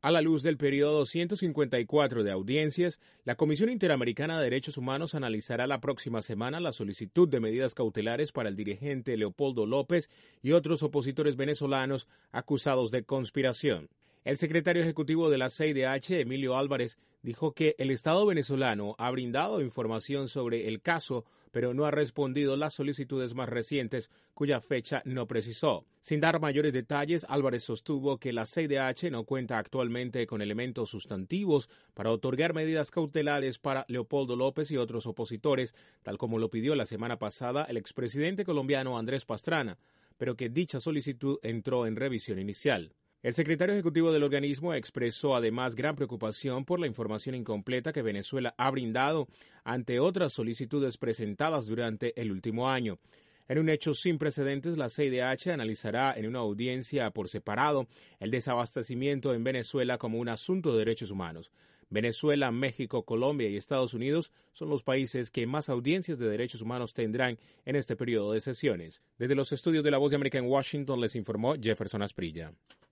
A la luz del periodo 154 de audiencias, la Comisión Interamericana de Derechos Humanos analizará la próxima semana la solicitud de medidas cautelares para el dirigente Leopoldo López y otros opositores venezolanos acusados de conspiración. El secretario ejecutivo de la CIDH, Emilio Álvarez, dijo que el Estado venezolano ha brindado información sobre el caso, pero no ha respondido las solicitudes más recientes, cuya fecha no precisó. Sin dar mayores detalles, Álvarez sostuvo que la CIDH no cuenta actualmente con elementos sustantivos para otorgar medidas cautelares para Leopoldo López y otros opositores, tal como lo pidió la semana pasada el expresidente colombiano Andrés Pastrana, pero que dicha solicitud entró en revisión inicial. El secretario ejecutivo del organismo expresó además gran preocupación por la información incompleta que Venezuela ha brindado ante otras solicitudes presentadas durante el último año. En un hecho sin precedentes, la CIDH analizará en una audiencia por separado el desabastecimiento en Venezuela como un asunto de derechos humanos. Venezuela, México, Colombia y Estados Unidos son los países que más audiencias de derechos humanos tendrán en este periodo de sesiones. Desde los estudios de La Voz de América en Washington les informó Jefferson Asprilla.